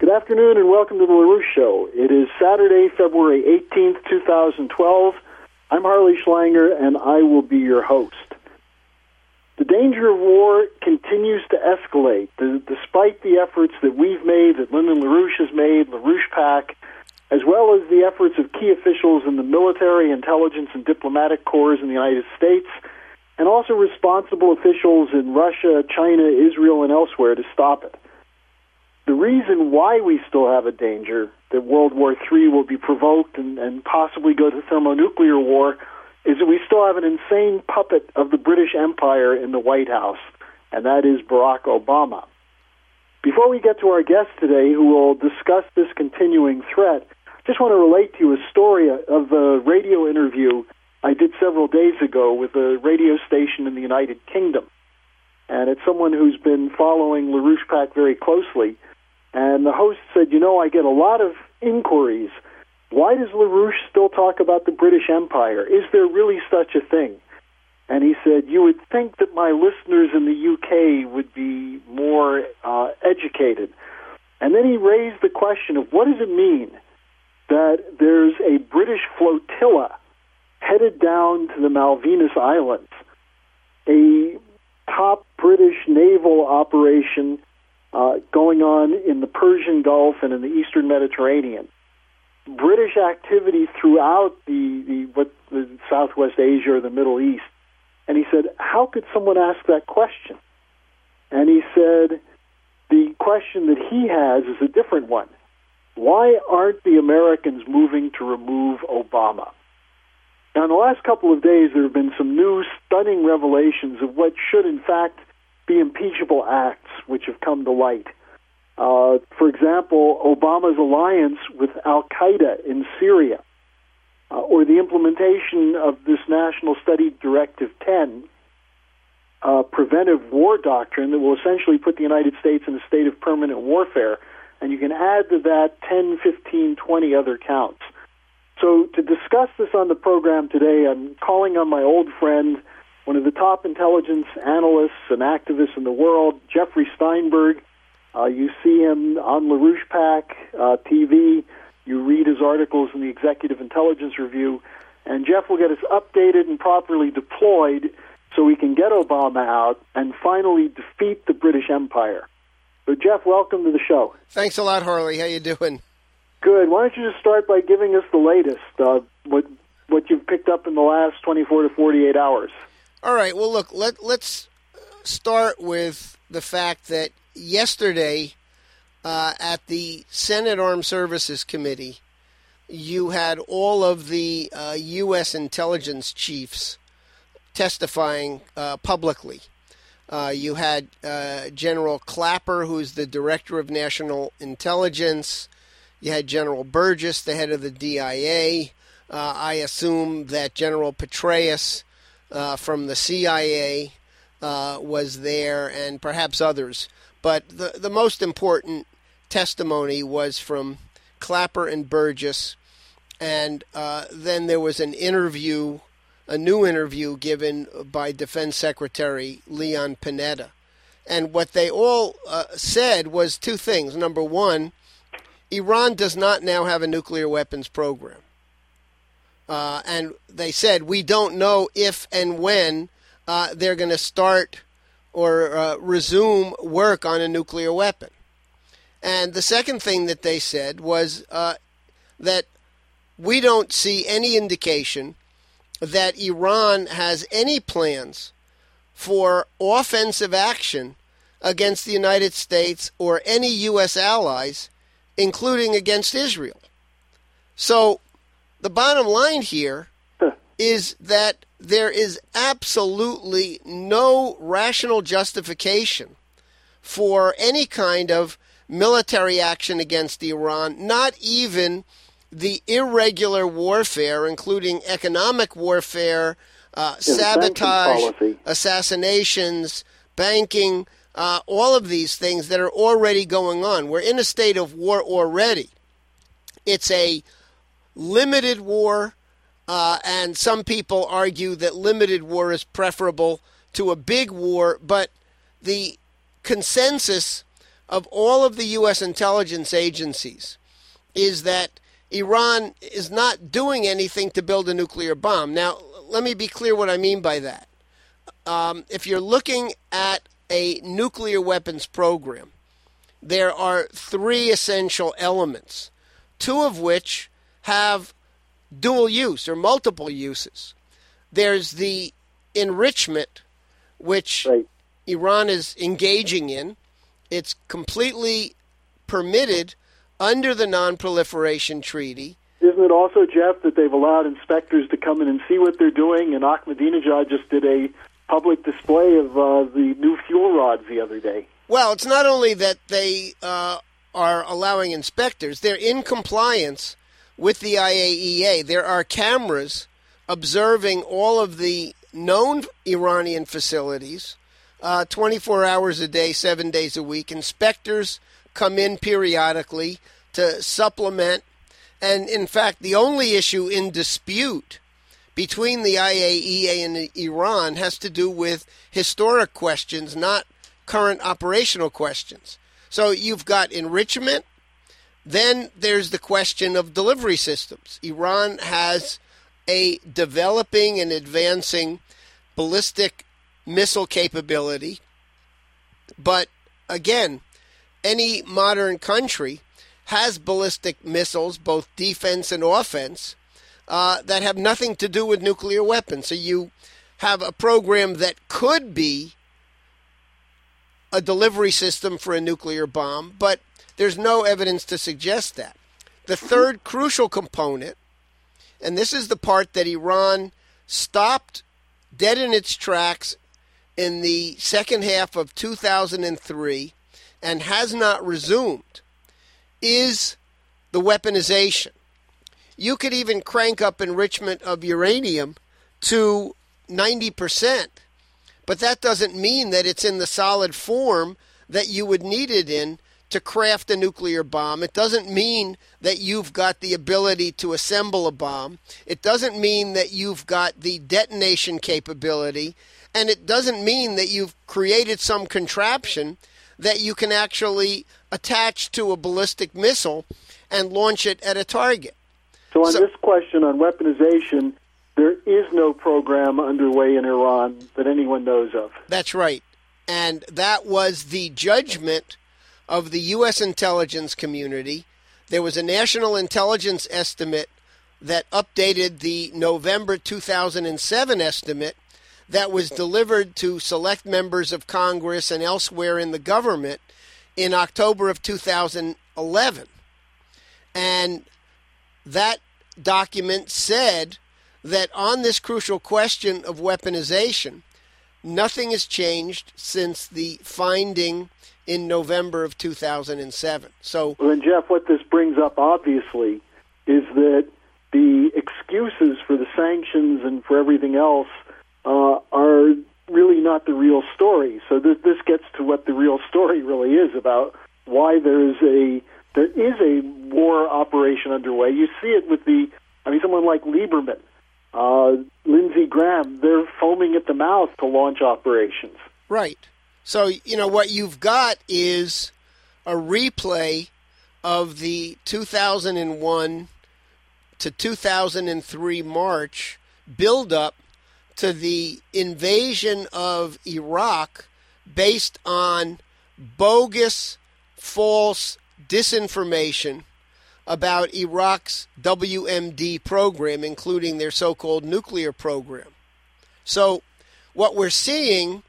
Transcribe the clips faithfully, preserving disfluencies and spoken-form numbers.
Good afternoon and welcome to the LaRouche Show. It is Saturday, February eighteenth, twenty twelve. I'm Harley Schlanger, and I will be your host. The danger of war continues to escalate, d- despite the efforts that we've made, that Lyndon LaRouche has made, LaRouche PAC, as well as the efforts of key officials in the military, intelligence, and diplomatic corps in the United States, and also responsible officials in Russia, China, Israel, and elsewhere to stop it. The reason why we still have a danger that World War Three will be provoked and, and possibly go to thermonuclear war is that we still have an insane puppet of the British Empire in the White House, and that is Barack Obama. Before we get to our guest today, who will discuss this continuing threat, I just want to relate to you a story of a radio interview I did several days ago with a radio station in the United Kingdom. And it's someone who's been following LaRouche PAC very closely. And the host said, you know, I get a lot of inquiries. Why does LaRouche still talk about the British Empire? Is there really such a thing? And he said, you would think that my listeners in the U K would be more uh, educated. And then he raised the question of what does it mean that there's a British flotilla headed down to the Malvinas Islands, a top British naval operation uh, going on in the Persian Gulf and in the Eastern Mediterranean. British activity throughout the, the what the Southwest Asia or the Middle East. And he said, how could someone ask that question? And he said, the question that he has is a different one. Why aren't the Americans moving to remove Obama? Now, in the last couple of days, there have been some new stunning revelations of what should, in fact, be impeachable acts which have come to light. Uh, for example, Obama's alliance with al-Qaeda in Syria, uh, or the implementation of this National Study Directive ten, uh, preventive war doctrine that will essentially put the United States in a state of permanent warfare, and you can add to that ten, fifteen, twenty other counts. So to discuss this on the program today, I'm calling on my old friend, one of the top intelligence analysts and activists in the world, Jeffrey Steinberg. Uh, you see him on LaRouche PAC uh, T V. You read his articles in the Executive Intelligence Review. And Jeff will get us updated and properly deployed so we can get Obama out and finally defeat the British Empire. So, Jeff, welcome to the show. Thanks a lot, Harley. How you doing? Good. Why don't you just start by giving us the latest, uh, what what you've picked up in the last twenty-four to forty-eight hours? All right. Well, look, let, let's start with the fact that yesterday uh, at the Senate Armed Services Committee, you had all of the uh, U S intelligence chiefs testifying uh, publicly. Uh, you had uh, General Clapper, who's the Director of National Intelligence. You had General Burgess, the head of the D I A. Uh, I assume that General Petraeus uh, from the C I A uh, was there, and perhaps others. But the, the most important testimony was from Clapper and Burgess. And uh, then there was an interview, a new interview given by Defense Secretary Leon Panetta. And what they all uh, said was two things. Number one, Iran does not now have a nuclear weapons program. Uh, and they said, we don't know if and when uh, they're going to start or uh, resume work on a nuclear weapon. And the second thing that they said was uh, that we don't see any indication that Iran has any plans for offensive action against the United States or any U S allies, including against Israel. So the bottom line here is that there is absolutely no rational justification for any kind of military action against Iran, not even the irregular warfare, including economic warfare, uh, sabotage, assassinations, banking, uh, all of these things that are already going on. We're in a state of war already. It's a limited war, uh, and some people argue that limited war is preferable to a big war, but the consensus of all of the U S intelligence agencies is that Iran is not doing anything to build a nuclear bomb. Now, let me be clear what I mean by that. Um, if you're looking at a nuclear weapons program, there are three essential elements, two of which have dual use or multiple uses. There's the enrichment, which right. Iran is engaging in. It's completely permitted under the Non-Proliferation Treaty. Isn't it also, Jeff, that they've allowed inspectors to come in and see what they're doing? And Ahmadinejad just did a public display of uh, the new fuel rods the other day. Well, it's not only that they uh, are allowing inspectors, they're in compliance with the I A E A. There are cameras observing all of the known Iranian facilities uh, twenty-four hours a day, seven days a week. Inspectors come in periodically to supplement. And in fact, the only issue in dispute between the I A E A and Iran has to do with historic questions, not current operational questions. So you've got enrichment. Then there's the question of delivery systems. Iran has a developing and advancing ballistic missile capability. But again, any modern country has ballistic missiles, both defense and offense, uh, that have nothing to do with nuclear weapons. So you have a program that could be a delivery system for a nuclear bomb, but there's no evidence to suggest that. The third crucial component, and this is the part that Iran stopped dead in its tracks in the second half of two thousand three and has not resumed, is the weaponization. You could even crank up enrichment of uranium to ninety percent, but that doesn't mean that it's in the solid form that you would need it in to craft a nuclear bomb. It doesn't mean that you've got the ability to assemble a bomb. It doesn't mean that you've got the detonation capability. And it doesn't mean that you've created some contraption that you can actually attach to a ballistic missile and launch it at a target. So on so, this question on weaponization, there is no program underway in Iran that anyone knows of. That's right. And that was the judgment of the U S intelligence community. There was a national intelligence estimate that updated the November two thousand seven estimate that was delivered to select members of Congress and elsewhere in the government in October of two thousand eleven. And that document said that on this crucial question of weaponization, nothing has changed since the finding in November of two thousand seven. So, well, then, Jeff, what this brings up, obviously, is that the excuses for the sanctions and for everything else uh, are really not the real story. So th- this gets to what the real story really is about why there is a there is a war operation underway. You see it with the, I mean, someone like Lieberman, uh, Lindsey Graham, they're foaming at the mouth to launch operations. Right. So, you know, what you've got is a replay of the two thousand one to two thousand three March build-up to the invasion of Iraq based on bogus, false disinformation about Iraq's W M D program, including their so-called nuclear program. So what we're seeing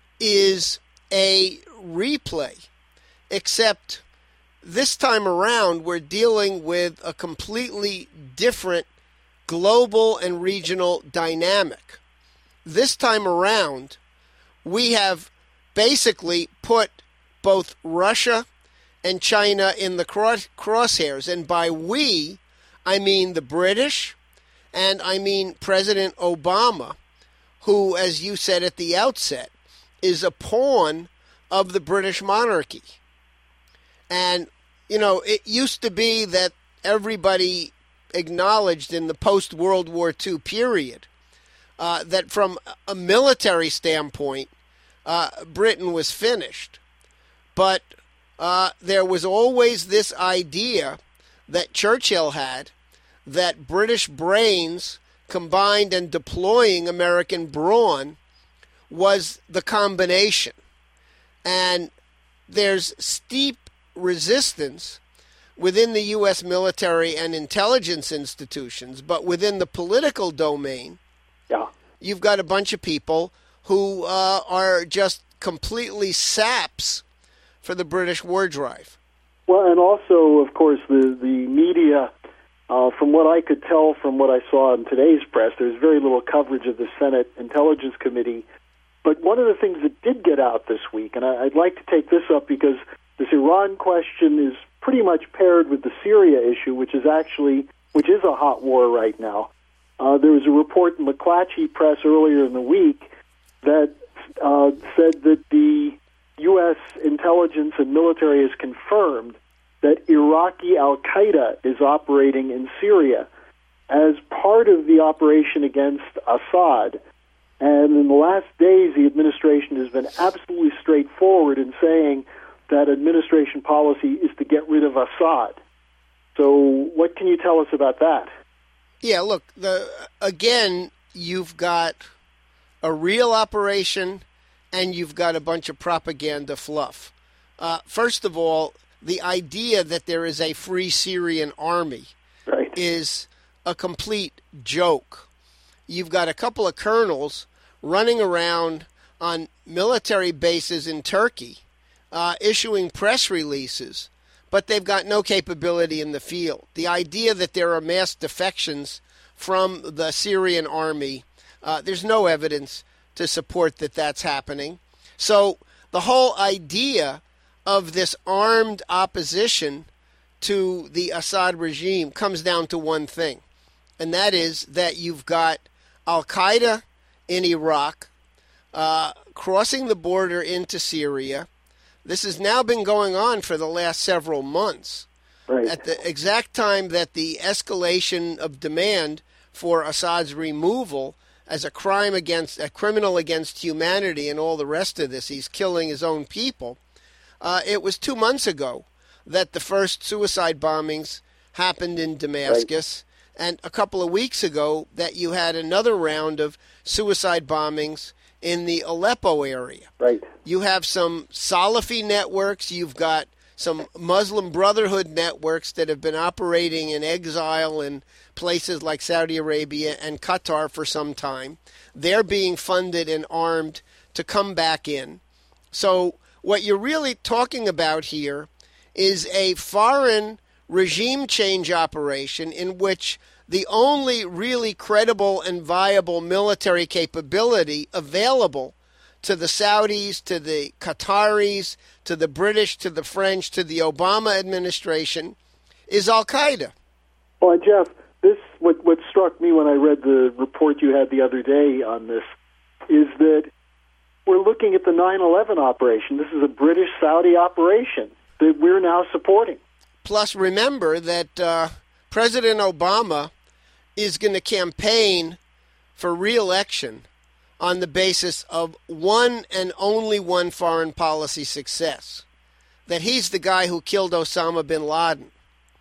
is a replay, except this time around we're dealing with a completely different global and regional dynamic. This time around, we have basically put both Russia and China in the cross- crosshairs. And by we, I mean the British, and I mean President Obama, who, as you said at the outset, is a pawn of the British monarchy. And, you know, it used to be that everybody acknowledged in the post-World War Two period uh, that from a military standpoint, uh, Britain was finished. But uh, there was always this idea that Churchill had that British brains combined and deploying American brawn was the combination. And there's steep resistance within the U S military and intelligence institutions, but within the political domain, yeah. you've got a bunch of people who uh, are just completely saps for the British war drive. Well, and also, of course, the, the media, uh, from what I could tell from what I saw in today's press, there's very little coverage of the Senate Intelligence Committee. But one of the things that did get out this week, and I, I'd like to take this up because this Iran question is pretty much paired with the Syria issue, which is actually, which is a hot war right now. Uh, there was a report in McClatchy Press earlier in the week that uh, said that the U S intelligence and military has confirmed that Iraqi al-Qaeda is operating in Syria as part of the operation against Assad. And in the last days, the administration has been absolutely straightforward in saying that administration policy is to get rid of Assad. So what can you tell us about that? Yeah, look, the again, you've got a real operation and you've got a bunch of propaganda fluff. Uh, first of all, the idea that there is a free Syrian army right. is a complete joke. You've got a couple of colonels running around on military bases in Turkey, uh, issuing press releases, but they've got no capability in the field. The idea that there are mass defections from the Syrian army, uh, there's no evidence to support that that's happening. So the whole idea of this armed opposition to the Assad regime comes down to one thing, and that is that you've got al-Qaeda in Iraq uh, crossing the border into Syria. This has now been going on for the last several months. Right. At the exact time that the escalation of demand for Assad's removal as a crime against, a criminal against humanity and all the rest of this, he's killing his own people. Uh, it was two months ago that the first suicide bombings happened in Damascus, right. and a couple of weeks ago that you had another round of suicide bombings in the Aleppo area. Right. You have some Salafi networks, you've got some Muslim Brotherhood networks that have been operating in exile in places like Saudi Arabia and Qatar for some time. They're being funded and armed to come back in. So what you're really talking about here is a foreign regime change operation in which the only really credible and viable military capability available to the Saudis, to the Qataris, to the British, to the French, to the Obama administration is al-Qaeda. Well, and Jeff, this what what struck me when I read the report you had the other day on this is that we're looking at the nine eleven operation. This is a British-Saudi operation that we're now supporting. Plus, remember that uh, President Obama is going to campaign for re-election on the basis of one and only one foreign policy success, that he's the guy who killed Osama bin Laden.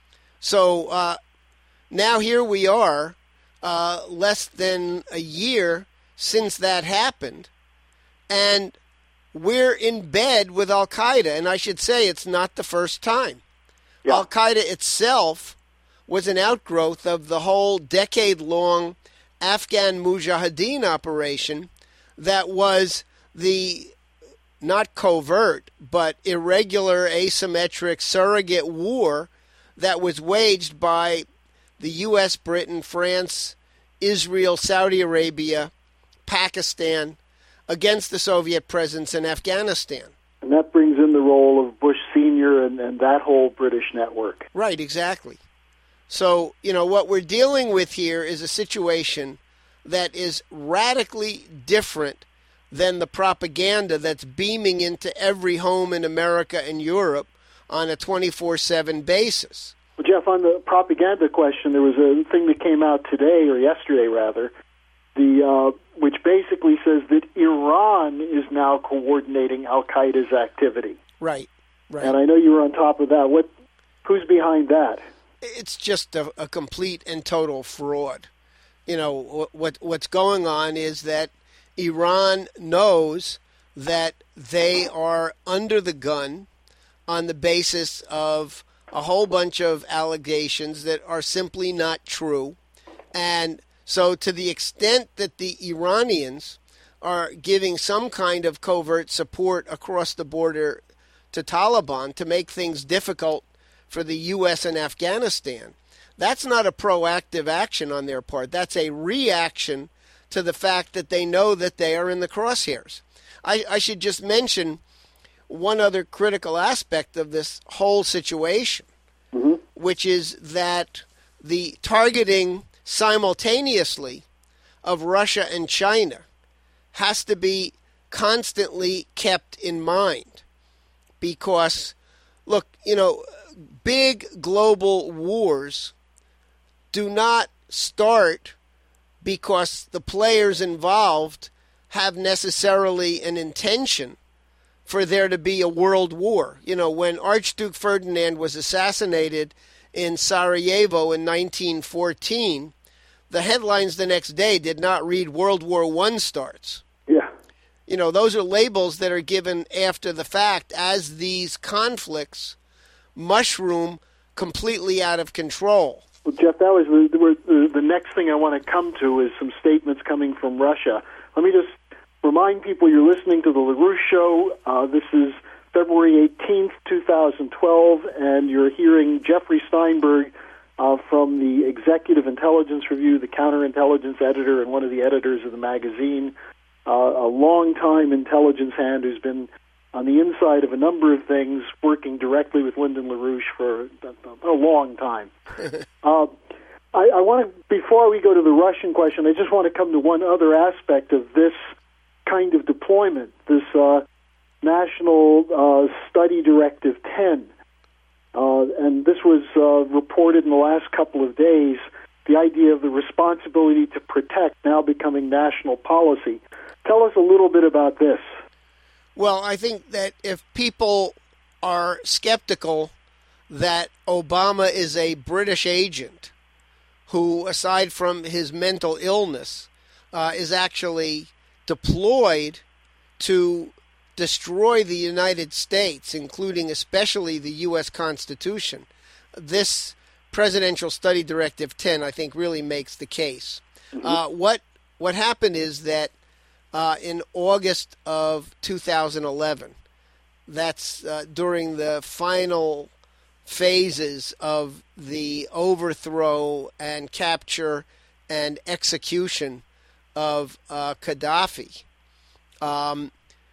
So uh, now here we are, uh, less than a year since that happened, and we're in bed with al-Qaeda, and I should say it's not the first time. Yeah. Al-Qaeda itself was an outgrowth of the whole decade-long Afghan Mujahideen operation that was the not covert but irregular, asymmetric, surrogate war that was waged by the U S, Britain, France, Israel, Saudi Arabia, Pakistan against the Soviet presence in Afghanistan. And that brings in the role of Bush Senior and, and that whole British network. Right, exactly. So, you know, what we're dealing with here is a situation that is radically different than the propaganda that's beaming into every home in America and Europe on a twenty-four seven basis. Well, Jeff, on the propaganda question, there was a thing that came out today, or yesterday rather, the uh, which basically says that Iran is now coordinating al-Qaeda's activity. Right. Right. And I know you were on top of that. What? Who's behind that? It's just a, a complete and total fraud. You know, what what's going on is that Iran knows that they are under the gun on the basis of a whole bunch of allegations that are simply not true. And so to the extent that the Iranians are giving some kind of covert support across the border to Taliban to make things difficult for the U S and Afghanistan, that's not a proactive action on their part. That's a reaction to the fact that they know that they are in the crosshairs. I, I should just mention one other critical aspect of this whole situation, mm-hmm. which is that the targeting simultaneously of Russia and China has to be constantly kept in mind. Because, look, you know, big global wars do not start because the players involved have necessarily an intention for there to be a world war. You know, when Archduke Ferdinand was assassinated in Sarajevo in nineteen fourteen, the headlines the next day did not read World War One starts. Yeah. You know, those are labels that are given after the fact as these conflicts mushroom completely out of control. Well, Jeff, that was the, the, the next thing I want to come to is some statements coming from Russia. Let me just remind people you're listening to the LaRouche Show. Uh, this is February eighteenth, twenty twelve, and you're hearing Jeffrey Steinberg uh, from the Executive Intelligence Review, the counterintelligence editor and one of the editors of the magazine, uh, a long-time intelligence hand who's been on the inside of a number of things, working directly with Lyndon LaRouche for a, a long time. uh, I, I want to, before we go to the Russian question, I just want to come to one other aspect of this kind of deployment, this uh, National uh, Study Directive ten. Uh, and this was uh, reported in the last couple of days, the idea of the responsibility to protect now becoming national policy. Tell us a little bit about this. Well, I think that if people are skeptical that Obama is a British agent who, aside from his mental illness, uh, is actually deployed to destroy the United States, including especially the U S Constitution, this Presidential Study Directive ten, I think, really makes the case. Mm-hmm. Uh, what what happened is that Uh, in August of two thousand eleven. That's uh, during the final phases of the overthrow and capture and execution of uh, Gaddafi. Um,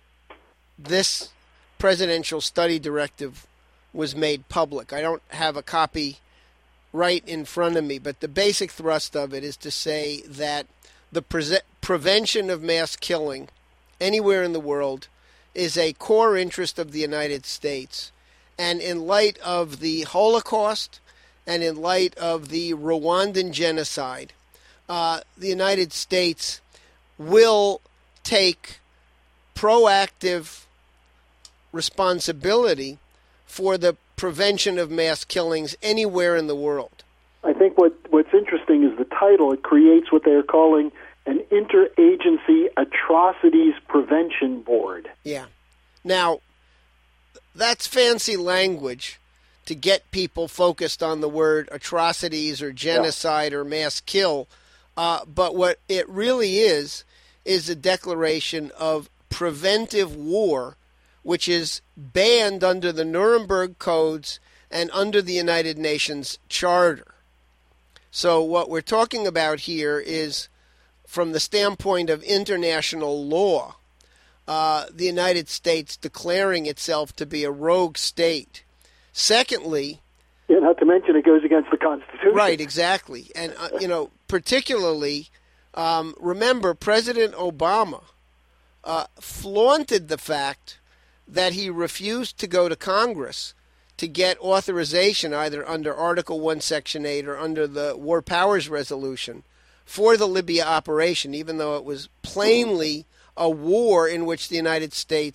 this Presidential Study Directive was made public. I don't have a copy right in front of me, but the basic thrust of it is to say that the pre- prevention of mass killing anywhere in the world is a core interest of the United States. And in light of the Holocaust and in light of the Rwandan genocide, uh, the United States will take proactive responsibility for the prevention of mass killings anywhere in the world. I think what, what's interesting is the title. It creates what they're calling an Interagency Atrocities Prevention Board. Yeah. Now, that's fancy language to get people focused on the word atrocities or genocide yeah. or mass kill. Uh, but what it really is, is a declaration of preventive war, which is banned under the Nuremberg Codes and under the United Nations Charter. So what we're talking about here is, from the standpoint of international law, uh, the United States declaring itself to be a rogue state. Secondly, yeah, not to mention it goes against the Constitution. Right, exactly. And, uh, you know, particularly, um, remember, President Obama uh, flaunted the fact that he refused to go to Congress to get authorization either under Article one, Section eight or under the War Powers Resolution for the Libya operation, even though it was plainly a war in which the United States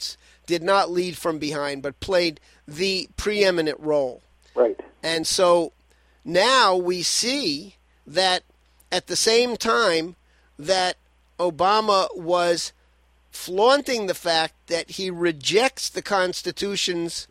did not lead from behind, but played the preeminent role. Right. And so now we see that at the same time that Obama was flaunting the fact that he rejects the Constitution's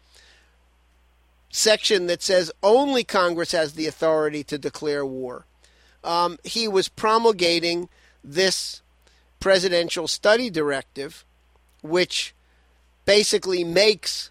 section that says only Congress has the authority to declare war, um, he was promulgating this presidential study directive, which basically makes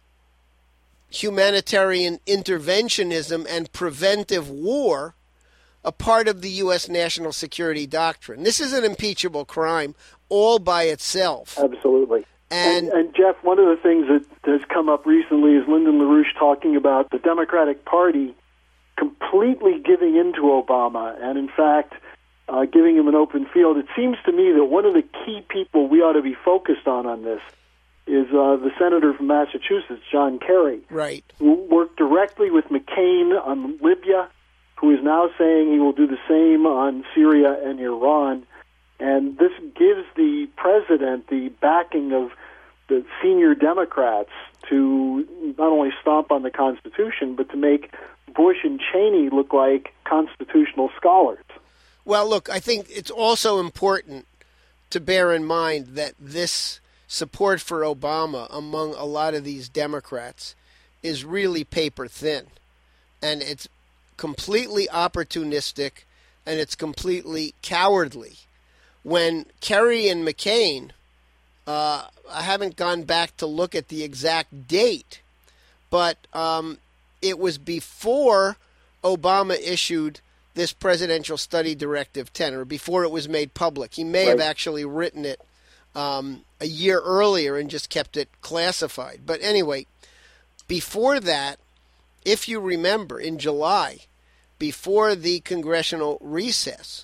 humanitarian interventionism and preventive war a part of the U S national security doctrine. This is an impeachable crime all by itself. Absolutely. And, and, and Jeff, one of the things that has come up recently is Lyndon LaRouche talking about the Democratic Party completely giving into Obama and, in fact, uh, giving him an open field. It seems to me that one of the key people we ought to be focused on on this is uh, the senator from Massachusetts, John Kerry, right, who worked directly with McCain on Libya, who is now saying he will do the same on Syria and Iran. And this gives the president the backing of the senior Democrats to not only stomp on the Constitution, but to make Bush and Cheney look like constitutional scholars. Well, look, I think it's also important to bear in mind that this support for Obama among a lot of these Democrats is really paper thin. And it's completely opportunistic, and it's completely cowardly. When Kerry and McCain, uh, I haven't gone back to look at the exact date, but um, it was before Obama issued this Presidential Study Directive ten, or before it was made public. He may right. have actually written it um, a year earlier and just kept it classified. But anyway, before that, if you remember, in July, before the congressional recess,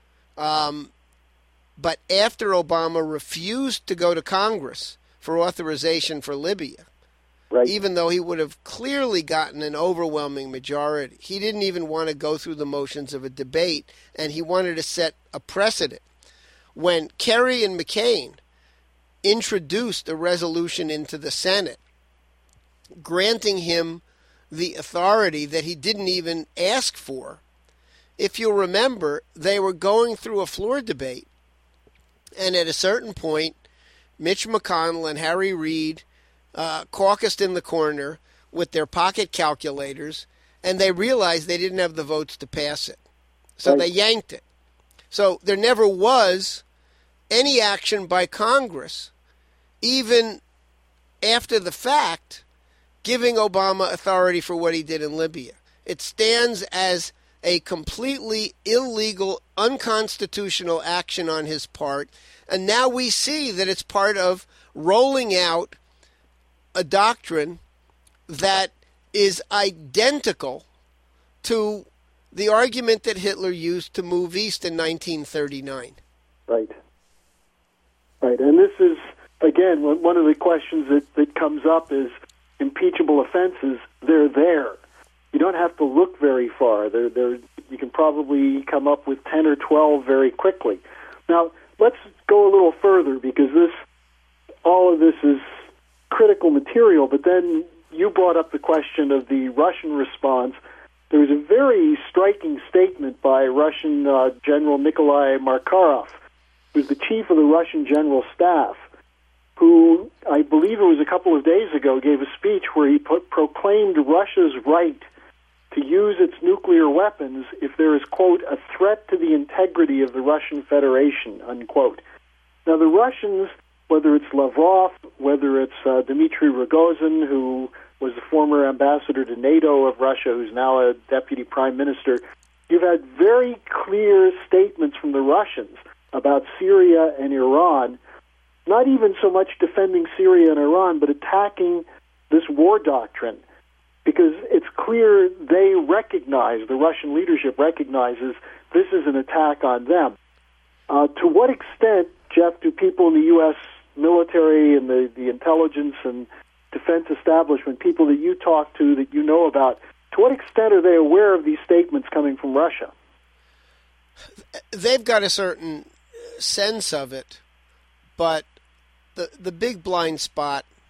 um, but after Obama refused to go to Congress for authorization for Libya, right. even though he would have clearly gotten an overwhelming majority, he didn't even want to go through the motions of a debate, and he wanted to set a precedent. When Kerry and McCain introduced a resolution into the Senate granting him the authority that he didn't even ask for, if you remember, they were going through a floor debate, and at a certain point, Mitch McConnell and Harry Reid uh, caucused in the corner with their pocket calculators, and they realized they didn't have the votes to pass it. So right. they yanked it. So there never was any action by Congress, even after the fact, giving Obama authority for what he did in Libya. It stands as a completely illegal, unconstitutional action on his part. And now we see that it's part of rolling out a doctrine that is identical to the argument that Hitler used to move east in nineteen thirty-nine. Right. Right. And this is, again, one of the questions that, that comes up is impeachable offenses. They're there. You don't have to look very far. They're, they're, you can probably come up with ten or twelve very quickly. Now, let's go a little further, because this, all of this is critical material, but then you brought up the question of the Russian response. There was a very striking statement by Russian uh, General Nikolai Makarov, who's the chief of the Russian General Staff, who, I believe it was a couple of days ago, gave a speech where he put, proclaimed Russia's right to use its nuclear weapons if there is, quote, a threat to the integrity of the Russian Federation, unquote. Now, the Russians, whether it's Lavrov, whether it's uh, Dmitry Rogozin, who was the former ambassador to NATO of Russia, who's now a deputy prime minister, you've had very clear statements from the Russians about Syria and Iran, not even so much defending Syria and Iran, but attacking this war doctrine, because it's clear they recognize, the Russian leadership recognizes, this is an attack on them. Uh, to what extent, Jeff, do people in the U S military and the, the intelligence and defense establishment, people that you talk to, that you know about, to what extent are they aware of these statements coming from Russia? They've got a certain sense of it, but the the big blind spot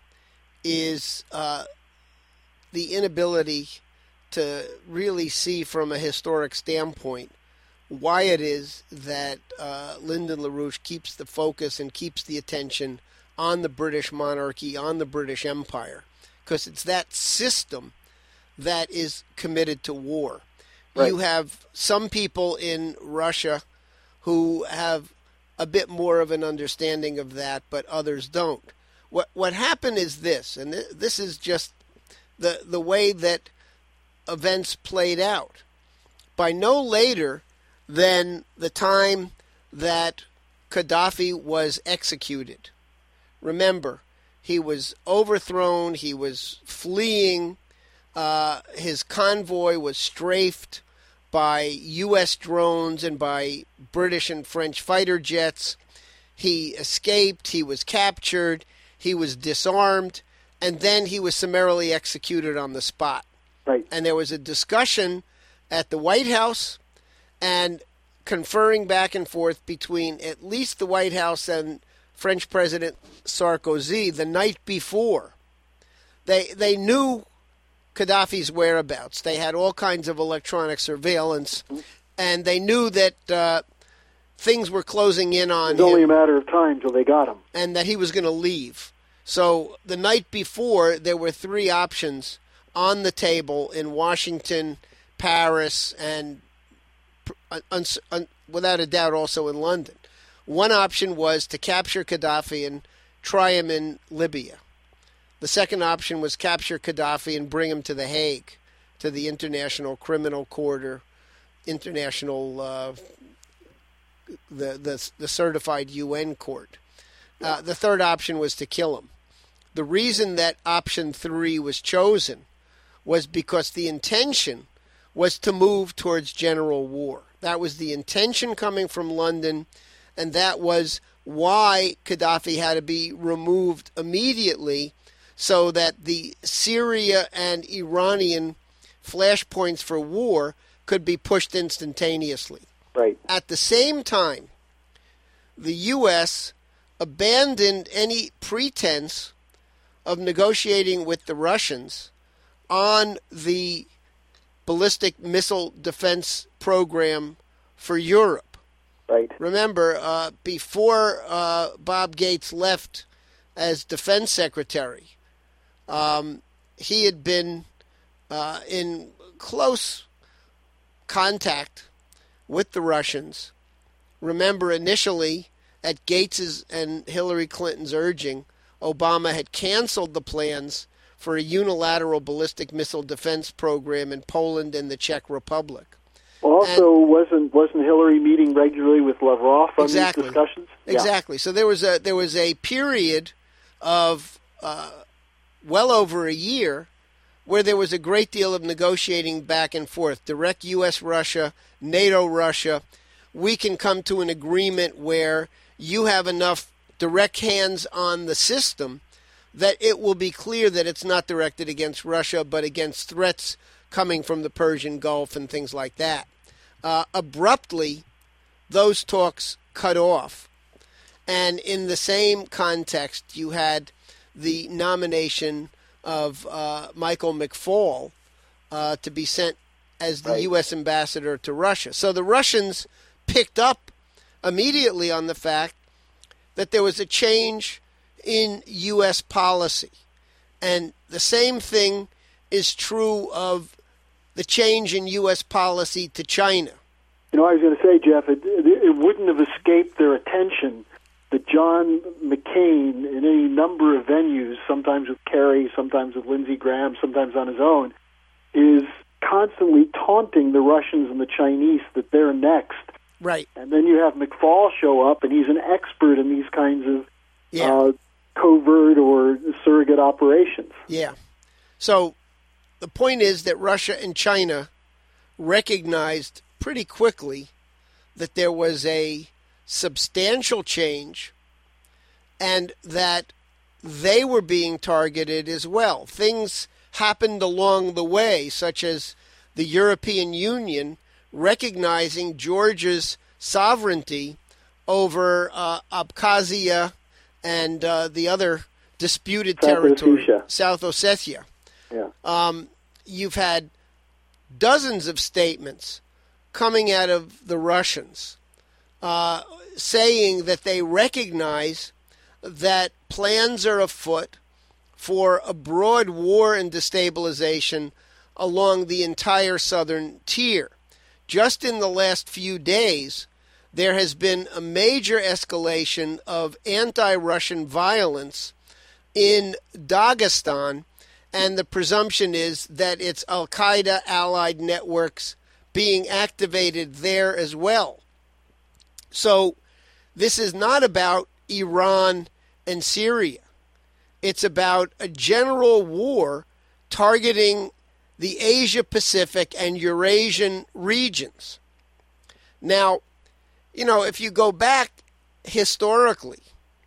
is uh, the inability to really see from a historic standpoint why it is that uh, Lyndon LaRouche keeps the focus and keeps the attention on the British monarchy, on the British Empire, because it's that system that is committed to war. Right. You have some people in Russia who have a bit more of an understanding of that, but others don't. What what happened is this, and th- this is just the the way that events played out. By no later than the time that Gaddafi was executed. Remember, he was overthrown, he was fleeing, uh, his convoy was strafed by U S drones and by British and French fighter jets. He escaped, he was captured, he was disarmed, and then he was summarily executed on the spot. Right. And there was a discussion at the White House and conferring back and forth between at least the White House and French President Sarkozy the night before. They they knew Gaddafi's whereabouts. They had all kinds of electronic surveillance, and they knew that uh, things were closing in on him. It was only a matter of time till they got him. And that he was going to leave. So the night before, there were three options on the table in Washington, Paris, and un, un, without a doubt also in London. One option was to capture Gaddafi and try him in Libya. The second option was capture Gaddafi and bring him to The Hague, to the International Criminal Court or International, uh, the, the the certified U N court. Uh, the third option was to kill him. The reason that option three was chosen was because the intention was to move towards general war. That was the intention coming from London, and that was why Gaddafi had to be removed immediately so that the Syria and Iranian flashpoints for war could be pushed instantaneously. Right. At the same time, the U S abandoned any pretense of negotiating with the Russians on the ballistic missile defense program for Europe. Right. Remember, uh, before uh, Bob Gates left as defense secretary, um, he had been uh, in close contact with the Russians. Remember, initially, at Gates's and Hillary Clinton's urging, Obama had canceled the plans for a unilateral ballistic missile defense program in Poland and the Czech Republic. Well, also, and, wasn't wasn't Hillary meeting regularly with Lavrov on exactly, these discussions? Exactly. Yeah. So there was a there was a period of uh, well over a year where there was a great deal of negotiating back and forth. Direct U S Russia, NATO Russia. We can come to an agreement where you have enough direct hands on the system that it will be clear that it's not directed against Russia, but against threats coming from the Persian Gulf and things like that. Uh, abruptly, those talks cut off. And in the same context, you had the nomination of uh, Michael McFaul uh, to be sent as the right. U S ambassador to Russia. So the Russians picked up immediately on the fact that there was a change in U S policy. And the same thing is true of the change in U S policy to China. You know, I was going to say, Jeff, it, it, it wouldn't have escaped their attention that John McCain, in any number of venues, sometimes with Kerry, sometimes with Lindsey Graham, sometimes on his own, is constantly taunting the Russians and the Chinese that they're next. Right. And then you have McFaul show up, and he's an expert in these kinds of yeah. uh, covert or surrogate operations. Yeah. So the point is that Russia and China recognized pretty quickly that there was a substantial change and that they were being targeted as well. Things happened along the way, such as the European Union recognizing Georgia's sovereignty over uh, Abkhazia and uh, the other disputed South territory, Ossetia. South Ossetia. Yeah. Um, you've had dozens of statements coming out of the Russians uh, saying that they recognize that plans are afoot for a broad war and destabilization along the entire southern tier. Just in the last few days, there has been a major escalation of anti-Russian violence in Dagestan, and the presumption is that it's Al-Qaeda allied networks being activated there as well. So this is not about Iran and Syria. It's about a general war targeting the Asia-Pacific and Eurasian regions. Now, you know, if you go back historically,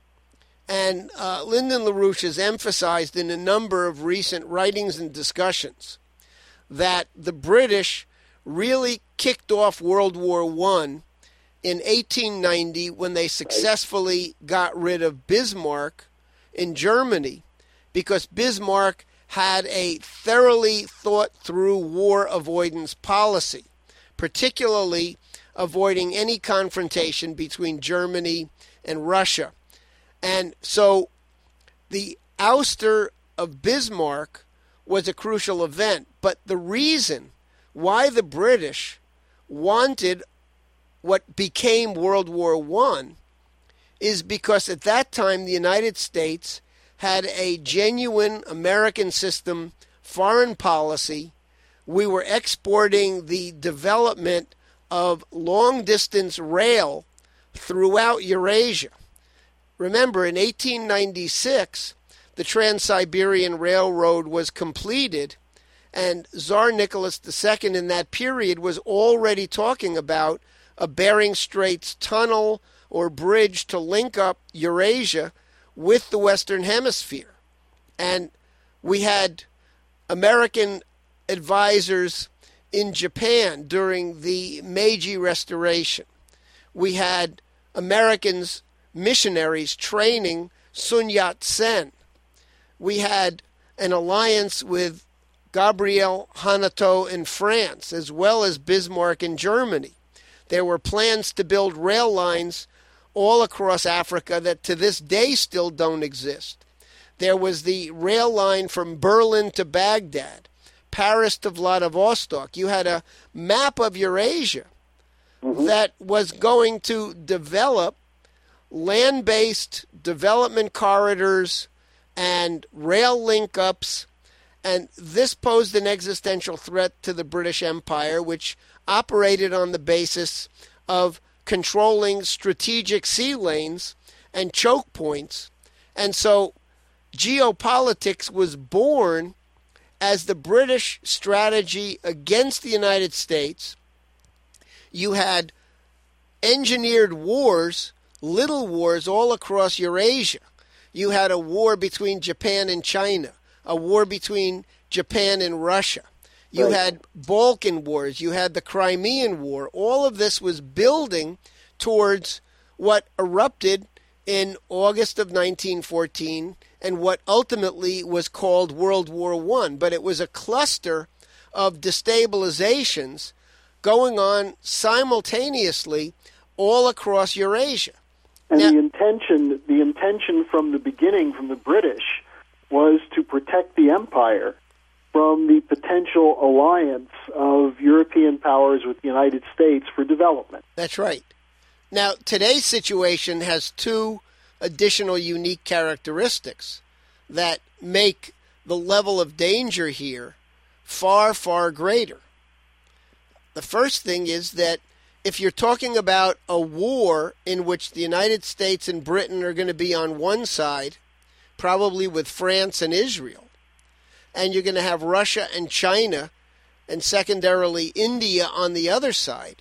and uh, Lyndon LaRouche has emphasized in a number of recent writings and discussions that the British really kicked off World War One in eighteen ninety when they successfully got rid of Bismarck in Germany, because Bismarck had a thoroughly thought-through war avoidance policy, particularly avoiding any confrontation between Germany and Russia. And so the ouster of Bismarck was a crucial event. But the reason why the British wanted what became World War One is because at that time the United States had a genuine American system foreign policy. We were exporting the development of long-distance rail throughout Eurasia. Remember, in eighteen ninety-six, the Trans-Siberian Railroad was completed, and Tsar Nicholas the Second in that period was already talking about a Bering Straits tunnel or bridge to link up Eurasia with the Western Hemisphere. And we had American advisors in Japan during the Meiji Restoration. We had Americans, missionaries, training Sun Yat-sen. We had an alliance with Gabriel Hanotaux in France, as well as Bismarck in Germany. There were plans to build rail lines all across Africa that to this day still don't exist. There was the rail line from Berlin to Baghdad, Paris to Vladivostok. You had a map of Eurasia mm-hmm. that was going to develop land-based development corridors and rail link-ups, and this posed an existential threat to the British Empire, which operated on the basis of controlling strategic sea lanes and choke points. And so geopolitics was born as the British strategy against the United States. You had engineered wars, little wars all across Eurasia. You had a war between Japan and China, a war between Japan and Russia. You right. had Balkan wars. You had the Crimean War. All of this was building towards what erupted in August of nineteen fourteen and what ultimately was called World War One. But it was a cluster of destabilizations going on simultaneously all across Eurasia. And now, the intention, the intention from the beginning, from the British, was to protect the empire from the potential alliance of European powers with the United States for development. That's right. Now, today's situation has two additional unique characteristics that make the level of danger here far, far greater. The first thing is that if you're talking about a war in which the United States and Britain are going to be on one side, probably with France and Israel, and you're going to have Russia and China, and secondarily India on the other side,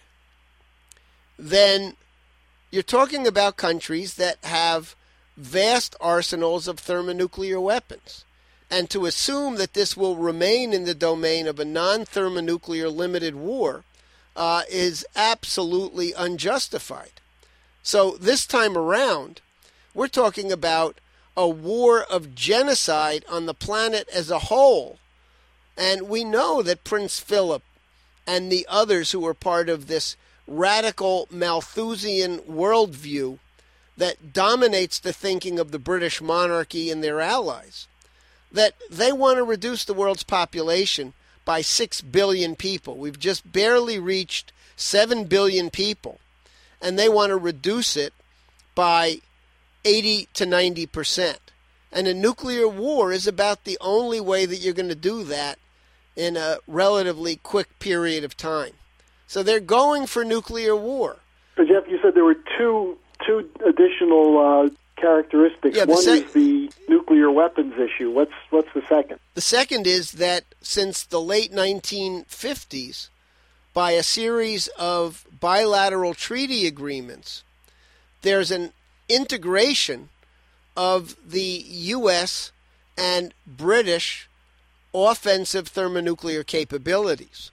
then you're talking about countries that have vast arsenals of thermonuclear weapons. And to assume that this will remain in the domain of a non-thermonuclear limited war uh, is absolutely unjustified. So this time around, we're talking about a war of genocide on the planet as a whole. And we know that Prince Philip and the others who were part of this radical Malthusian worldview that dominates the thinking of the British monarchy and their allies, that they want to reduce the world's population by six billion people. We've just barely reached seven billion people, and they want to reduce it by eighty to ninety percent. And a nuclear war is about the only way that you're going to do that in a relatively quick period of time. So they're going for nuclear war. So, Jeff, you said there were two two additional uh, characteristics. Yeah, One sec- is the nuclear weapons issue. What's what's the second? The second is that since the late nineteen fifties, by a series of bilateral treaty agreements, there's an integration of the U S and British offensive thermonuclear capabilities.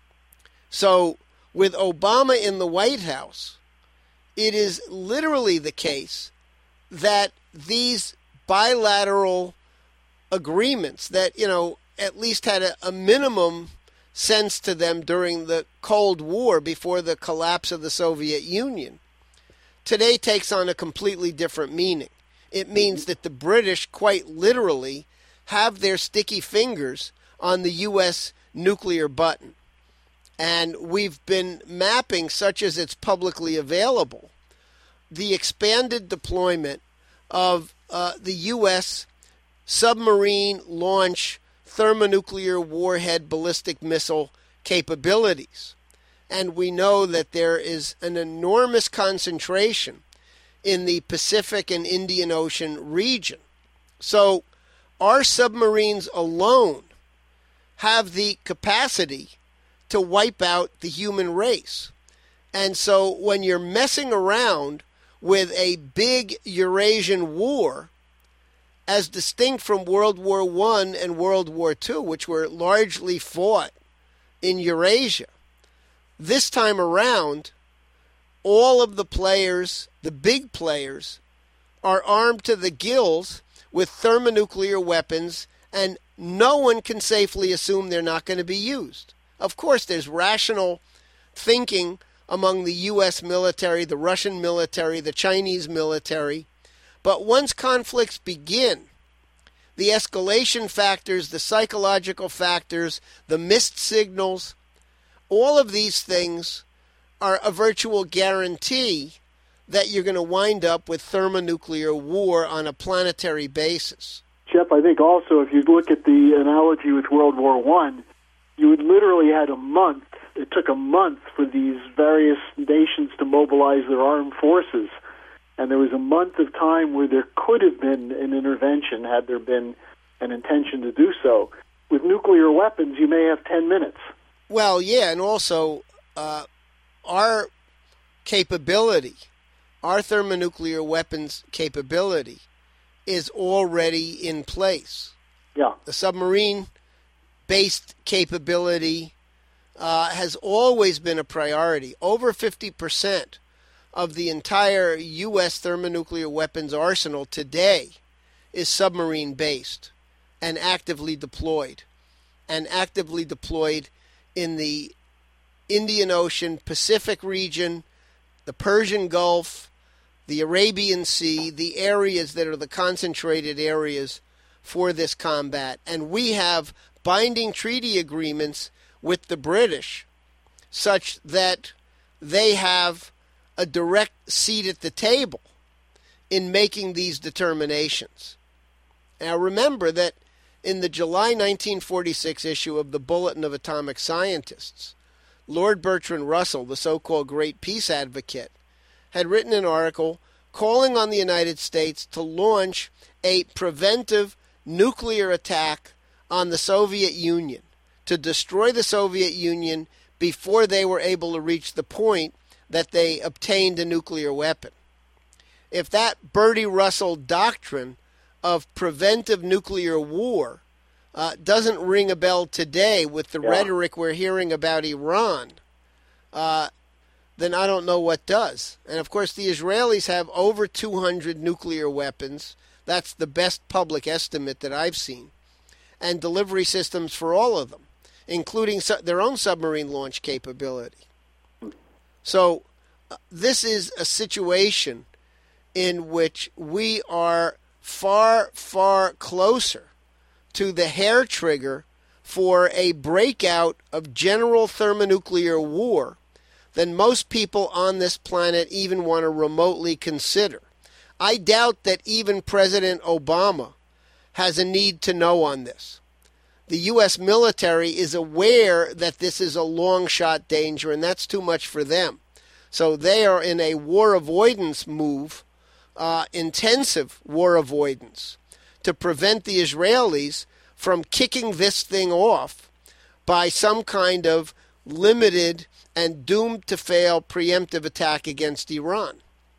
So with Obama in the White House, it is literally the case that these bilateral agreements that, you know, at least had a, a minimum sense to them during the Cold War before the collapse of the Soviet Union, today takes on a completely different meaning. It means that the British quite literally have their sticky fingers on the U S nuclear button. And we've been mapping, such as it's publicly available, the expanded deployment of uh, the U S submarine launch thermonuclear warhead ballistic missile capabilities. And we know that there is an enormous concentration in the Pacific and Indian Ocean region. So our submarines alone have the capacity to wipe out the human race. And so when you're messing around with a big Eurasian war, as distinct from World War One and World War Two, which were largely fought in Eurasia, this time around, all of the players, the big players, are armed to the gills with thermonuclear weapons, and no one can safely assume they're not going to be used. Of course, there's rational thinking among the U S military, the Russian military, the Chinese military. But once conflicts begin, the escalation factors, the psychological factors, the missed signals, all of these things are a virtual guarantee that you're going to wind up with thermonuclear war on a planetary basis. Jeff, I think also if you look at the analogy with World War One, you had literally had a month. It took a month for these various nations to mobilize their armed forces. And there was a month of time where there could have been an intervention had there been an intention to do so. With nuclear weapons, you may have ten minutes. Well, yeah, and also uh, our capability, our thermonuclear weapons capability, is already in place. Yeah. The submarine-based capability uh, has always been a priority. Over fifty percent of the entire U S thermonuclear weapons arsenal today is submarine-based and actively deployed, and actively deployed in the Indian Ocean, Pacific region, the Persian Gulf, the Arabian Sea, the areas that are the concentrated areas for this combat. And we have binding treaty agreements with the British such that they have a direct seat at the table in making these determinations. Now remember that in the July nineteen forty-six issue of the Bulletin of Atomic Scientists, Lord Bertrand Russell, the so-called great peace advocate, had written an article calling on the United States to launch a preventive nuclear attack on the Soviet Union, to destroy the Soviet Union before they were able to reach the point that they obtained a nuclear weapon. If that Bertie Russell doctrine of preventive nuclear war uh, doesn't ring a bell today with the yeah. rhetoric we're hearing about Iran, uh, then I don't know what does. And of course, the Israelis have over two hundred nuclear weapons, That's the best public estimate that I've seen. And delivery systems for all of them, including su- their own submarine launch capability. So uh, this is a situation in which we are far, far closer to the hair trigger for a breakout of general thermonuclear war than most people on this planet even want to remotely consider. I doubt that even President Obama has a need to know on this. The U S military is aware that this is a long-shot danger, and that's too much for them. So they are in a war avoidance move, uh, intensive war avoidance, to prevent the Israelis from kicking this thing off by some kind of limited and doomed to fail preemptive attack against Iran.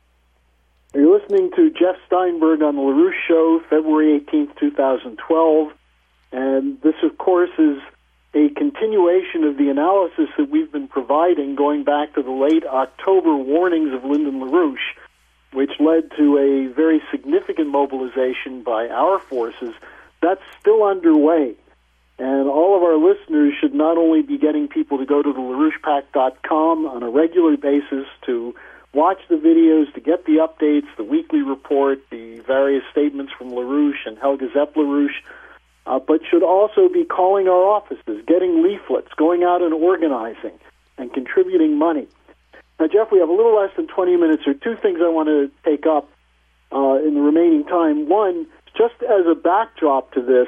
You're listening to Jeff Steinberg on the LaRouche Show, February eighteenth, twenty twelve. And this, of course, is a continuation of the analysis that we've been providing going back to the late October warnings of Lyndon LaRouche, which led to a very significant mobilization by our forces. That's still underway. And all of our listeners should not only be getting people to go to the LaRouche Pact dot com on a regular basis to watch the videos, to get the updates, the weekly report, the various statements from LaRouche and Helga Zepp LaRouche, uh, but should also be calling our offices, getting leaflets, going out and organizing, and contributing money. Now, Jeff, we have a little less than twenty minutes. There are two things I want to take up uh, in the remaining time. One, just as a backdrop to this,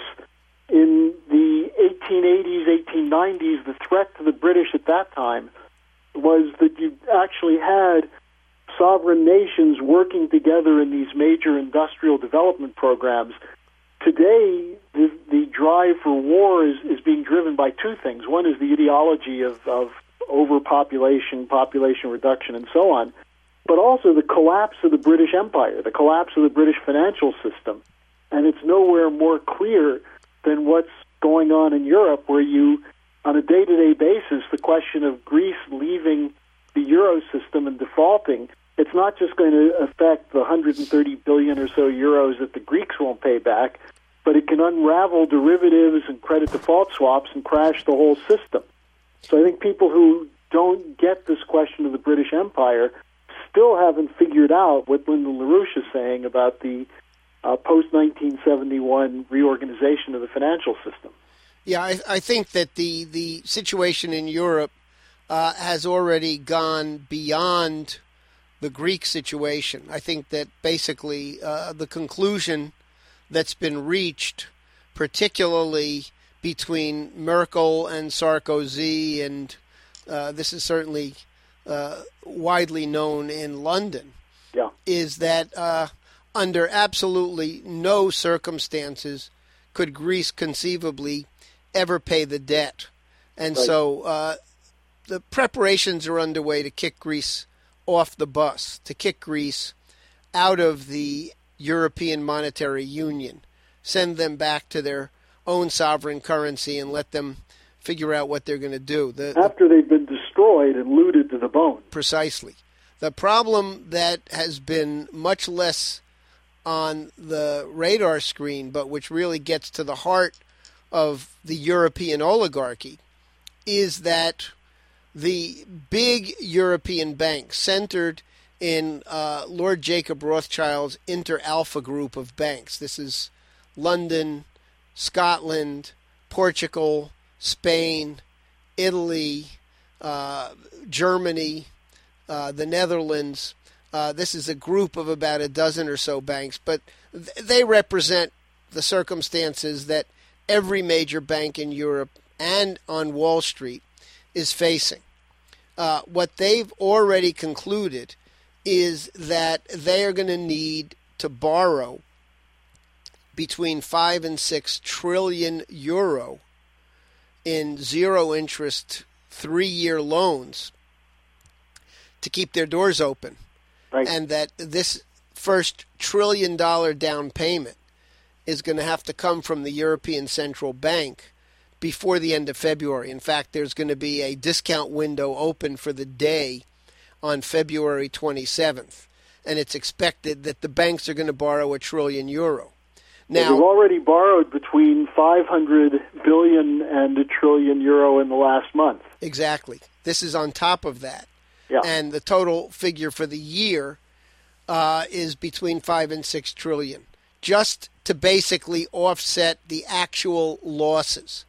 in the eighteen eighties, eighteen nineties, the threat to the British at that time was that you actually had sovereign nations working together in these major industrial development programs. Today, the, the drive for war is, is being driven by two things. One is the ideology of, of overpopulation, population reduction, and so on, but also the collapse of the British Empire, the collapse of the British financial system. And it's nowhere more clear than what's going on in Europe, where you, on a day-to-day basis, the question of Greece leaving the Euro system and defaulting, it's not just going to affect the one hundred thirty billion or so euros that the Greeks won't pay back, but it can unravel derivatives and credit default swaps and crash the whole system. So I think people who don't get this question of the British Empire still haven't figured out what Lyndon LaRouche is saying about the uh, post nineteen seventy-one reorganization of the financial system. Yeah, I, I think that the, the situation in Europe uh, has already gone beyond the Greek situation. I think that basically uh, the conclusion that's been reached, particularly between Merkel and Sarkozy, and uh, this is certainly uh, widely known in London, yeah. is that uh, under absolutely no circumstances could Greece conceivably ever pay the debt. And right. so uh, the preparations are underway to kick Greece off the bus, to kick Greece out of the European Monetary Union, send them back to their own sovereign currency and let them figure out what they're going to do. The, After they've been destroyed and looted to the bone. Precisely. The problem that has been much less on the radar screen, but which really gets to the heart of the European oligarchy, is that the big European banks centered in uh, Lord Jacob Rothschild's Inter Alpha group of banks. This is London, Scotland, Portugal, Spain, Italy, uh, Germany, uh, the Netherlands. Uh, this is a group of about a dozen or so banks, but th- they represent the circumstances that every major bank in Europe and on Wall Street is facing. Uh, what they've already concluded is that they are going to need to borrow between five and six trillion euro in zero interest three-year loans to keep their doors open. Right. And that this first trillion dollar down payment is going to have to come from the European Central Bank before the end of February. In fact, there's going to be a discount window open for the day on February twenty-seventh. and it's expected that the banks are going to borrow a trillion euro. Now, we've already borrowed between five hundred billion and a trillion euro in the last month. Exactly. This is on top of that. Yeah. And the total figure for the year uh, is between five and six trillion, just to basically offset the actual losses.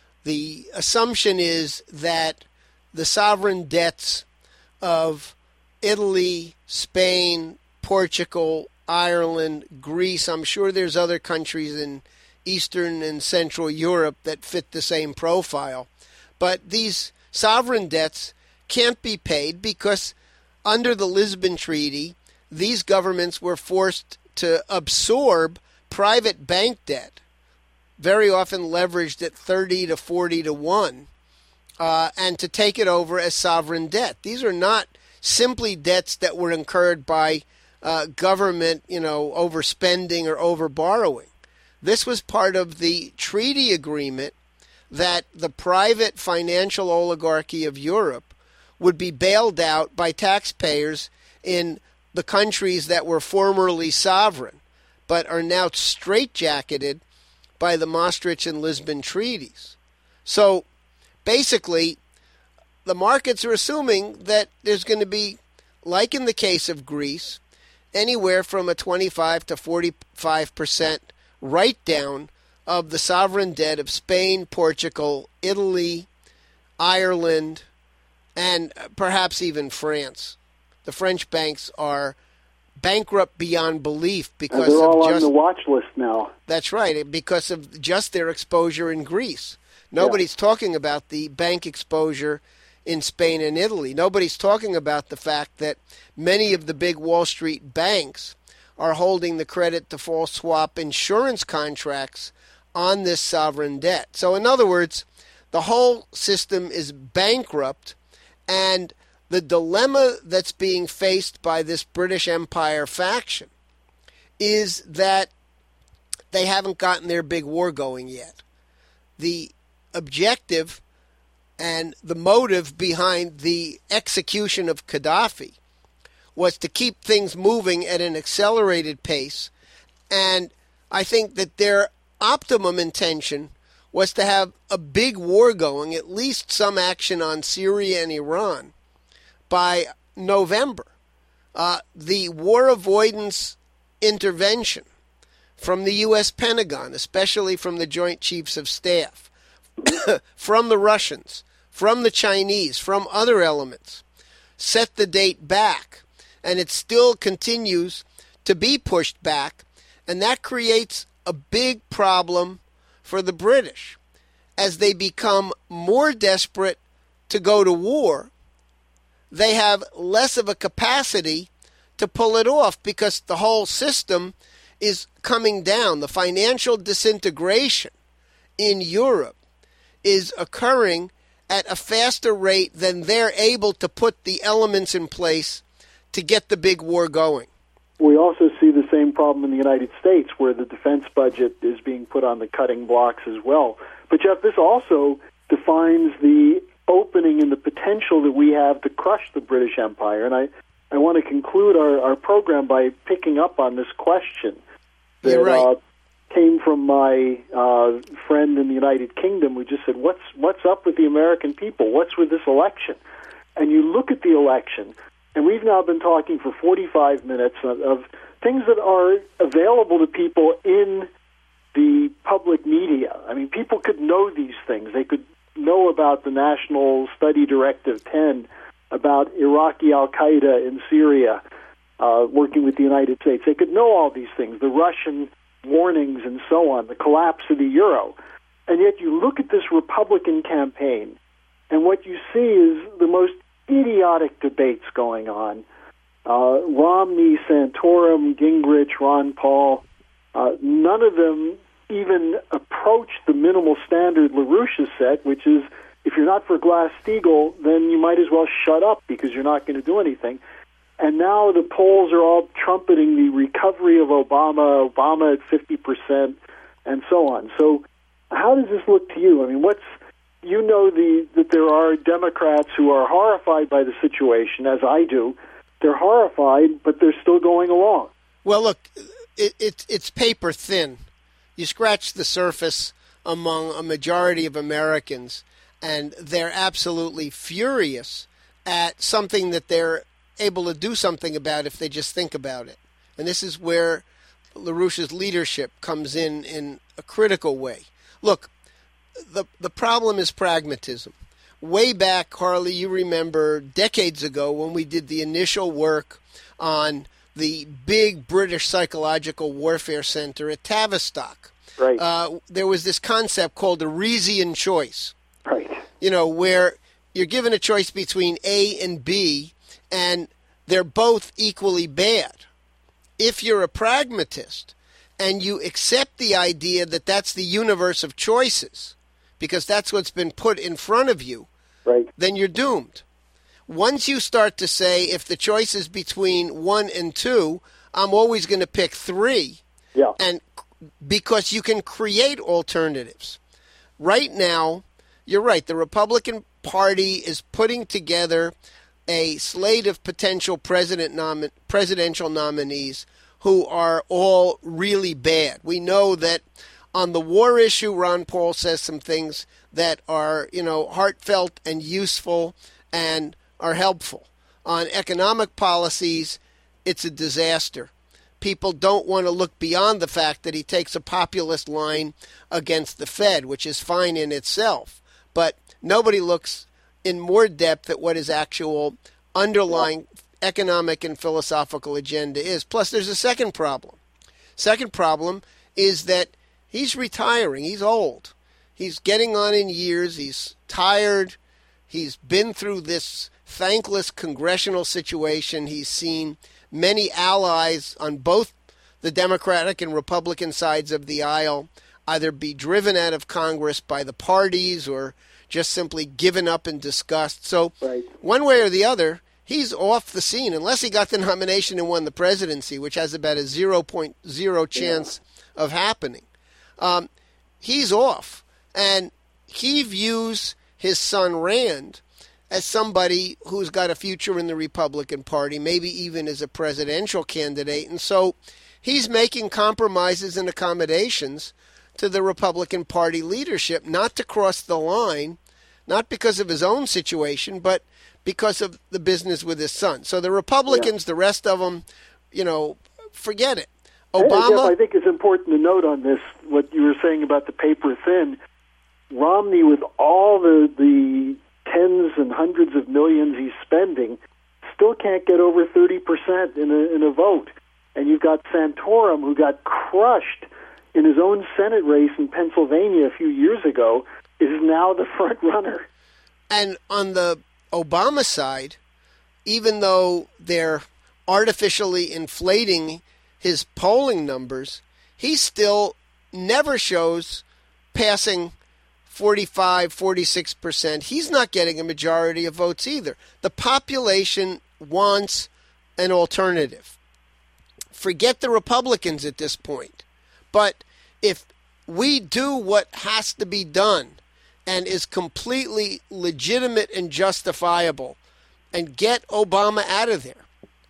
The assumption is that the sovereign debts of Italy, Spain, Portugal, Ireland, Greece, I'm sure there's other countries in Eastern and Central Europe that fit the same profile. But these sovereign debts can't be paid because under the Lisbon Treaty, these governments were forced to absorb private bank debt, very often leveraged at thirty to forty to one, uh, and to take it over as sovereign debt. These are not simply debts that were incurred by uh, government, you know, overspending or overborrowing. This was part of the treaty agreement that the private financial oligarchy of Europe would be bailed out by taxpayers in the countries that were formerly sovereign, but are now straitjacketed by the Maastricht and Lisbon treaties. So basically, the markets are assuming that there's going to be, like in the case of Greece, anywhere from a twenty-five to forty-five percent write-down of the sovereign debt of Spain, Portugal, Italy, Ireland, and perhaps even France. The French banks are bankrupt beyond belief because and they're all of just, on the watch list now. That's right, because of just their exposure in Greece. Nobody's yeah. talking about the bank exposure in Spain and Italy. Nobody's talking about the fact that many of the big Wall Street banks are holding the credit default swap insurance contracts on this sovereign debt. So in other words, the whole system is bankrupt, and the dilemma that's being faced by this British Empire faction is that they haven't gotten their big war going yet. The objective and the motive behind the execution of Gaddafi was to keep things moving at an accelerated pace, and I think that their optimum intention was to have a big war going, at least some action on Syria and Iran, by November. Uh, the war avoidance intervention from the U S Pentagon, especially from the Joint Chiefs of Staff, from the Russians, from the Chinese, from other elements, set the date back, and it still continues to be pushed back, and that creates a big problem for the British as they become more desperate to go to war. They have less of a capacity to pull it off because the whole system is coming down. The financial disintegration in Europe is occurring at a faster rate than they're able to put the elements in place to get the big war going. We also see the same problem in the United States, where the defense budget is being put on the cutting blocks as well. But, Jeff, this also defines the opening and the potential that we have to crush the British Empire. And I, I want to conclude our, our program by picking up on this question that You're right. uh, came from my uh, friend in the United Kingdom who just said, what's, what's up with the American people? What's with this election? And you look at the election, and we've now been talking for forty-five minutes of, of things that are available to people in the public media. I mean, people could know these things. They could know about the National Study Directive ten, about Iraqi al-Qaeda in Syria, uh, working with the United States. They could know all these things, the Russian warnings and so on, the collapse of the euro. And yet you look at this Republican campaign, and what you see is the most idiotic debates going on. Uh, Romney, Santorum, Gingrich, Ron Paul, uh, none of them even approach the minimal standard LaRouche has set, which is if you're not for Glass-Steagall, then you might as well shut up because you're not going to do anything. And now the polls are all trumpeting the recovery of Obama, Obama at fifty percent, and so on. So how does this look to you? I mean, what's You know the, that there are Democrats who are horrified by the situation, as I do, they're horrified, but they're still going along. Well, look, it, it, it's paper thin. You scratch the surface among a majority of Americans, and they're absolutely furious at something that they're able to do something about if they just think about it. And this is where LaRouche's leadership comes in in a critical way. Look, the the problem is pragmatism. Way back, Harley, you remember decades ago when we did the initial work on the big British Psychological Warfare Center at Tavistock. Right. Uh, there was this concept called a Reesian choice. Right. You know, where you're given a choice between A and B, and they're both equally bad. If you're a pragmatist and you accept the idea that that's the universe of choices, because that's what's been put in front of you, right, then you're doomed. Once you start to say, if the choice is between one and two, I'm always going to pick three, yeah, and because you can create alternatives. Right now, you're right, the Republican Party is putting together a slate of potential president nom- presidential nominees who are all really bad. We know that on the war issue, Ron Paul says some things that are, you know, heartfelt and useful and are helpful. On economic policies, it's a disaster. People don't want to look beyond the fact that he takes a populist line against the Fed, which is fine in itself. But nobody looks in more depth at what his actual underlying economic and philosophical agenda is. Plus, there's a second problem. Second problem is that he's retiring. He's old. He's getting on in years. He's tired. He's been through this thankless congressional situation. He's seen many allies on both the Democratic and Republican sides of the aisle either be driven out of Congress by the parties or just simply given up in disgust. So right, one way or the other, he's off the scene, unless he got the nomination and won the presidency, which has about a zero point zero chance yeah. of happening. Um, he's off. And he views his son Rand as somebody who's got a future in the Republican Party, maybe even as a presidential candidate. And so he's making compromises and accommodations to the Republican Party leadership, not to cross the line, not because of his own situation, but because of the business with his son. So the Republicans, yeah. the rest of them, you know, forget it. Obama. And Jeff, I think it's important to note on this, what you were saying about the paper thin. Romney, with all the, the tens and hundreds of millions he's spending, still can't get over thirty percent in a, in a vote. And you've got Santorum, who got crushed in his own Senate race in Pennsylvania a few years ago, is now the front runner. And on the Obama side, even though they're artificially inflating his polling numbers, he still never shows passing forty-five, forty-six percent. He's not getting a majority of votes either. The population wants an alternative. Forget the Republicans at this point. But if we do what has to be done and is completely legitimate and justifiable and get Obama out of there,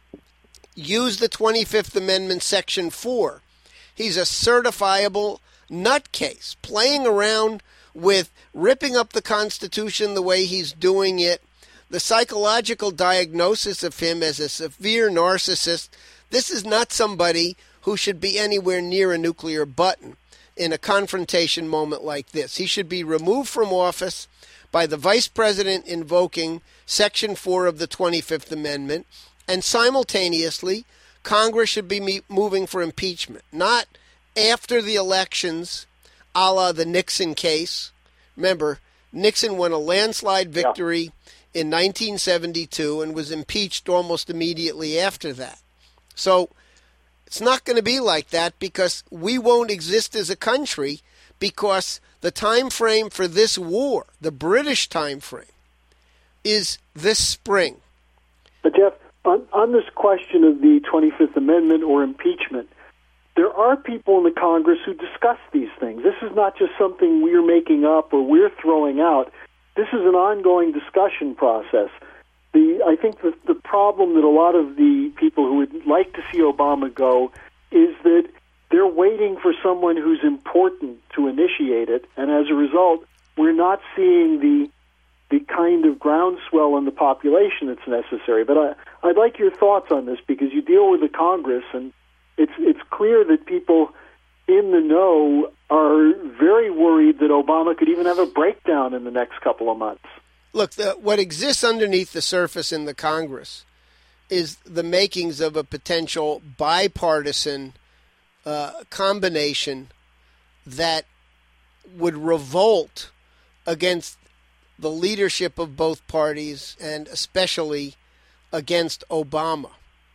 use the twenty-fifth Amendment, Section four. He's a certifiable nutcase, playing around with ripping up the Constitution the way he's doing it, the psychological diagnosis of him as a severe narcissist. This is not somebody who should be anywhere near a nuclear button in a confrontation moment like this. He should be removed from office by the vice president invoking Section four of the twenty-fifth Amendment, and simultaneously, Congress should be me- moving for impeachment, not after the elections, a la the Nixon case. Remember, Nixon won a landslide victory yeah. in nineteen seventy-two and was impeached almost immediately after that. So it's not going to be like that, because we won't exist as a country, because the time frame for this war, the British time frame, is this spring. But Jeff, on, on this question of the twenty-fifth Amendment or impeachment, there are people in the Congress who discuss these things. This is not just something we're making up or we're throwing out. This is an ongoing discussion process. the I think the the problem that a lot of the people who would like to see Obama go is that they're waiting for someone who's important to initiate it, and as a result, we're not seeing the the kind of groundswell in the population that's necessary. But I, I'd like your thoughts on this, because you deal with the Congress, and it's it's clear that people in the know are very worried that Obama could even have a breakdown in the next couple of months. Look, the, what exists underneath the surface in the Congress is the makings of a potential bipartisan uh, combination that would revolt against the leadership of both parties, and especially against Obama.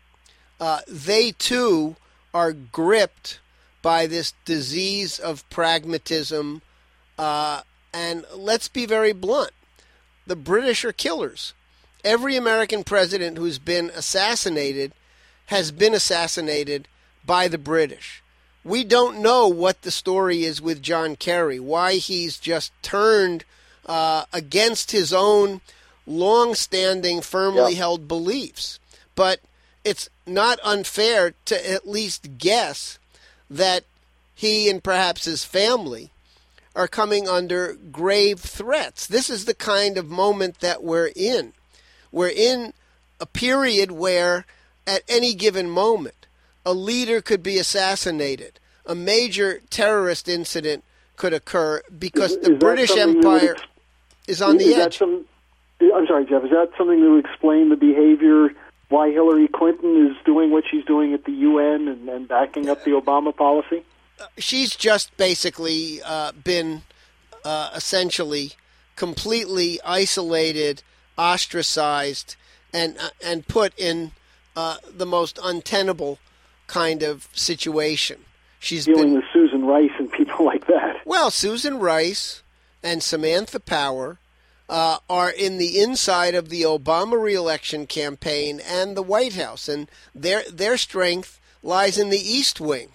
Uh, they, too, are gripped by this disease of pragmatism. Uh, and let's be very blunt. The British are killers. Every American president who's been assassinated has been assassinated by the British. We don't know what the story is with John Kerry, why he's just turned uh, against his own long-standing, firmly yeah. held beliefs. But it's not unfair to at least guess that he and perhaps his family are coming under grave threats. This is the kind of moment that we're in. We're in a period where at any given moment a leader could be assassinated. A major terrorist incident could occur because is, the is British Empire ex- is on is the that edge. Some, I'm sorry, Jeff. Is that something that would explain the behavior, why Hillary Clinton is doing what she's doing at the U N and, and backing up the Obama policy? She's just basically uh, been uh, essentially completely isolated, ostracized, and uh, and put in uh, the most untenable kind of situation. She's Dealing been with Susan Rice and people like that. Well, Susan Rice and Samantha Power uh, are in the inside of the Obama reelection campaign and the White House, and their their strength lies in the East Wing,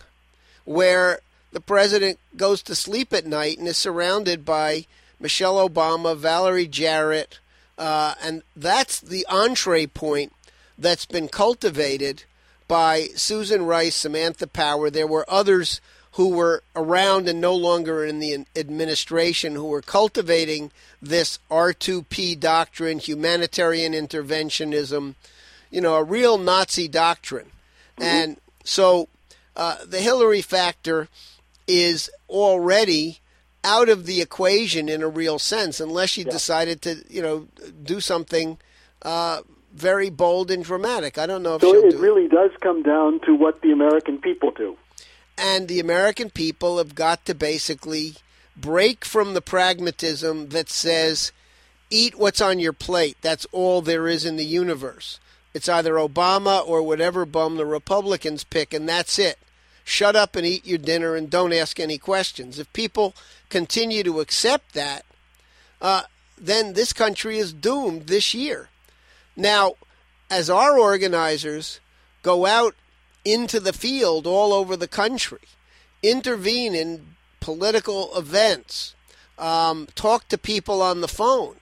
where the president goes to sleep at night and is surrounded by Michelle Obama, Valerie Jarrett, uh, and that's the entree point that's been cultivated by Susan Rice, Samantha Power. There were others who were around and no longer in the administration who were cultivating this R two P doctrine, humanitarian interventionism, you know, a real Nazi doctrine. Mm-hmm. And so uh, the Hillary factor is already out of the equation in a real sense, unless she yeah. decided to, you know, do something uh, very bold and dramatic. I don't know if so she'll it do really it. does come down to what the American people do. And the American people have got to basically break from the pragmatism that says, eat what's on your plate. That's all there is in the universe. It's either Obama or whatever bum the Republicans pick, and that's it. Shut up and eat your dinner and don't ask any questions. If people continue to accept that, uh, then this country is doomed this year. Now, as our organizers go out into the field all over the country, intervene in political events, um, talk to people on the phone,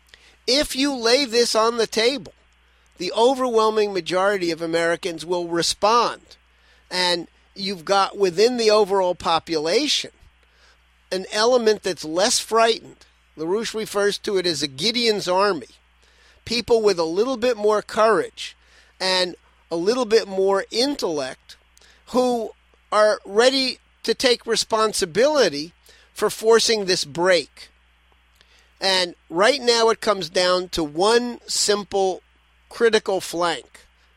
if you lay this on the table, the overwhelming majority of Americans will respond. And you've got within the overall population an element that's less frightened. LaRouche refers to it as a Gideon's army. People with a little bit more courage and a little bit more intellect who are ready to take responsibility for forcing this break. And right now it comes down to one simple critical flank.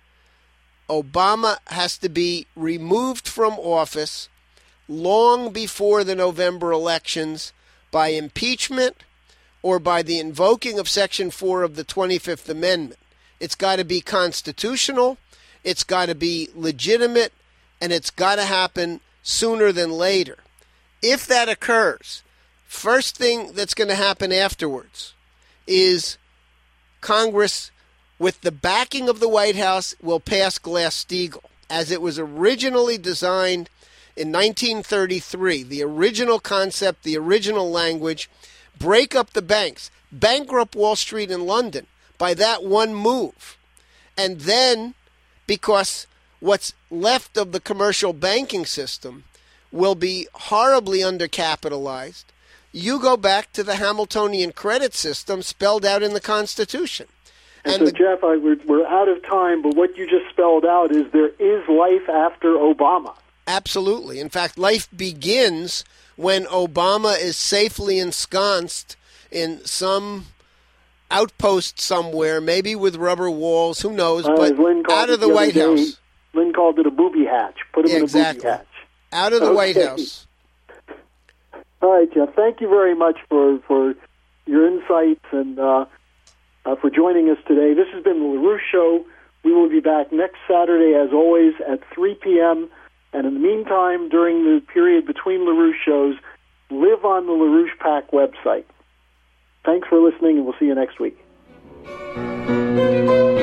Obama has to be removed from office long before the November elections by impeachment or by the invoking of Section four of the twenty-fifth Amendment. It's got to be constitutional, it's got to be legitimate, and it's got to happen sooner than later. If that occurs, first thing that's going to happen afterwards is Congress, with the backing of the White House, will pass Glass-Steagall as it was originally designed in nineteen thirty-three. The original concept, the original language, break up the banks, bankrupt Wall Street in London, by that one move. And then, because what's left of the commercial banking system will be horribly undercapitalized, you go back to the Hamiltonian credit system spelled out in the Constitution. And, and so, the, Jeff, I, we're, we're out of time, but what you just spelled out is there is life after Obama. Absolutely. In fact, life begins when Obama is safely ensconced in some outpost somewhere, maybe with rubber walls, who knows, uh, but out of the, the White day, House. Lynn called it a booby hatch. Put him yeah, in a exactly. booby hatch. Out of the okay. White House. All right, Jeff. Thank you very much for, for your insights and uh, uh, for joining us today. This has been the LaRouche Show. We will be back next Saturday, as always, at three p.m. And in the meantime, during the period between LaRouche shows, live on the LaRouche PAC website. Thanks for listening, and we'll see you next week.